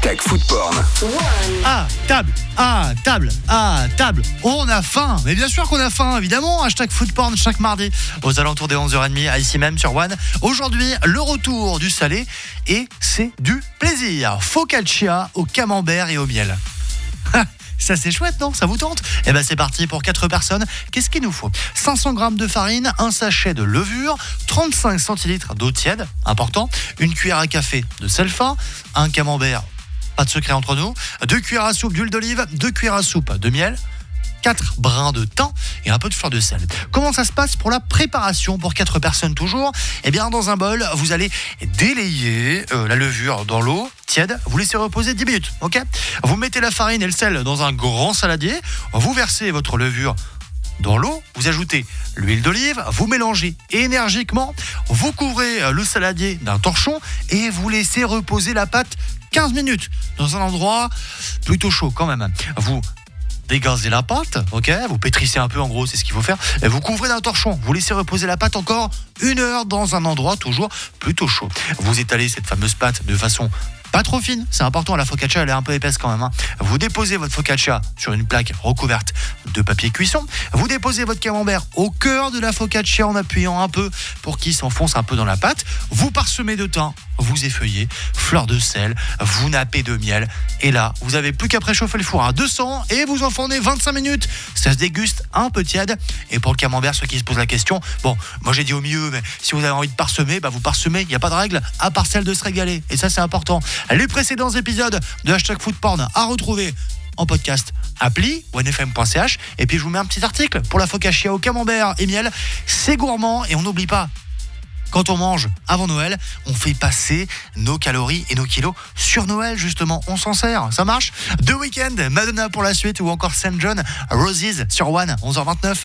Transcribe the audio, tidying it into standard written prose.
Hashtag Food Porn. Ah, table. On a faim. Mais bien sûr qu'on a faim, évidemment. Hashtag Food Porn chaque mardi aux alentours des 11h30, ici même sur One. Aujourd'hui, le retour du salé et c'est du plaisir. Focaccia au camembert et au miel. Ça c'est chouette, non? Ça vous tente? Eh ben c'est parti pour 4 personnes. Qu'est-ce qu'il nous faut? 500 g de farine, un sachet de levure, 35 centilitres d'eau tiède, important, une cuillère à café de sel fin, un camembert, pas de secret entre nous, 2 cuillères à soupe d'huile d'olive, 2 cuillères à soupe de miel, 4 brins de thym et un peu de fleur de sel. Comment ça se passe pour la préparation pour 4 personnes toujours? Eh bien, dans un bol, vous allez délayer la levure dans l'eau tiède. Vous laissez reposer 10 minutes, ok? Vous mettez la farine et le sel dans un grand saladier. Vous versez votre levure dans l'eau, vous ajoutez l'huile d'olive, vous mélangez énergiquement, vous couvrez le saladier d'un torchon et vous laissez reposer la pâte 15 minutes dans un endroit plutôt chaud quand même. Vous dégazez la pâte, ok, vous pétrissez un peu, en gros, c'est ce qu'il faut faire. Et vous couvrez d'un torchon. Vous laissez reposer la pâte encore 1 heure dans un endroit toujours plutôt chaud. Vous étalez cette fameuse pâte de façon pas trop fine, c'est important, la focaccia elle est un peu épaisse quand même. Vous déposez votre focaccia sur une plaque recouverte de papier cuisson. Vous déposez votre camembert au cœur de la focaccia en appuyant un peu pour qu'il s'enfonce un peu dans la pâte. Vous parsemez de thym, vous effeuillez, fleur de sel, vous nappez de miel. Et là, vous avez plus qu'à préchauffer le four à 200 et vous enfournez 25 minutes. Ça se déguste un peu tiède. Et pour le camembert, ceux qui se posent la question, bon, moi j'ai dit au milieu, mais si vous avez envie de parsemer, vous parsemez, il n'y a pas de règle, à part celle de se régaler. Et ça, c'est important. Les précédents épisodes de Hashtag Food Porn à retrouver en podcast, appli onefm.ch. Et puis je vous mets un petit article pour la focaccia au camembert et miel. C'est gourmand et on n'oublie pas, quand on mange avant Noël, on fait passer nos calories et nos kilos sur Noël, justement. On s'en sert, ça marche. The Weeknd, Madonna pour la suite ou encore St. John, Roses sur One, 11h29.